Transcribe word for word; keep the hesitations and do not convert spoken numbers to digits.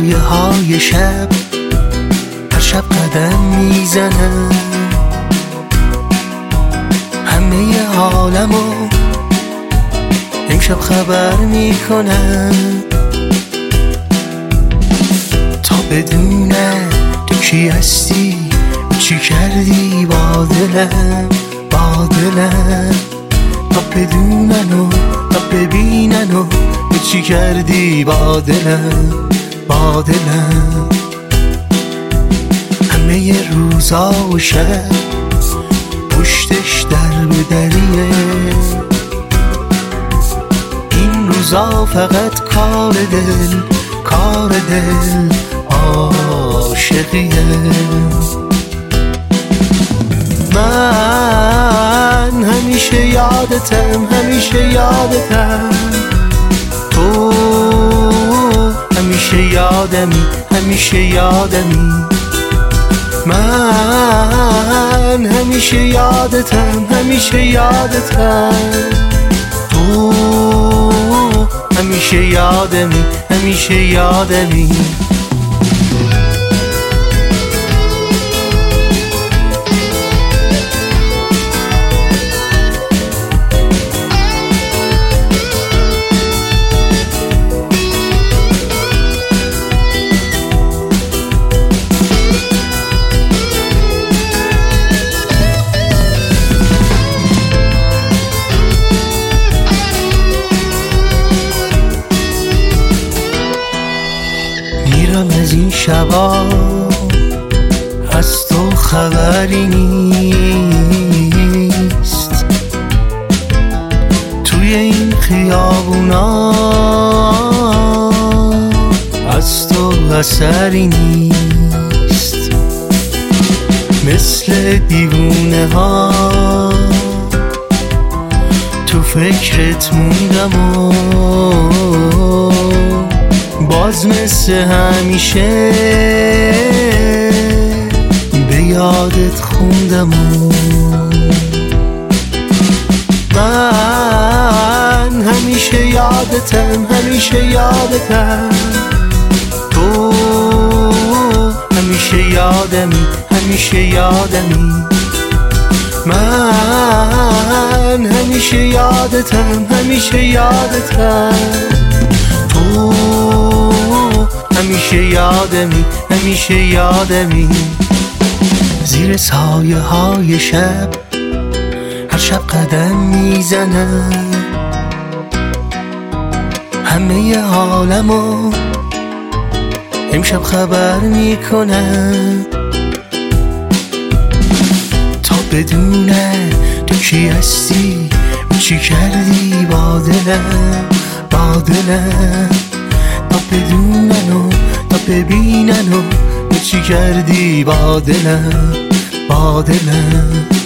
سایه های شب هر شب قدم میزنم، همه عالمو امشب خبر میکنم، تا بدونم تو کی هستی، چی کردی با دلم با دلم، تا بدونن و تا ببینن و چی کردی با دلم با دلم. همه روزا و شب پشتش در به دریه، این روزا فقط کار دل کار دل عاشقیه. من همیشه یادتم همیشه یادتم، تو همیشه یادمی همیشه یادمی، من همیشه یادتم همیشه یادتم، تو همیشه یادمی همیشه یادمی. میرم از این شبا از تو خبری نیست، توی این خیابونا از تو اثری نیست، مثل دیوونه ها تو فکرت موندم و باز مثل همیشه به یادت خوندم و من همیشه یادتم همیشه یادتم، تو همیشه یادمی همیشه یادمی، من همیشه یادتم همیشه یادتم، تو همیشه یادمی همیشه یادمی. زیر سایه های شب هر شب قدم میزنم، همه عالمو امشب خبر میکنم، تا بدونم تو کی هستی چی کردی با دلم با دلم، تا بدونن و تا ببینن و چی کردی با دلم با دلم.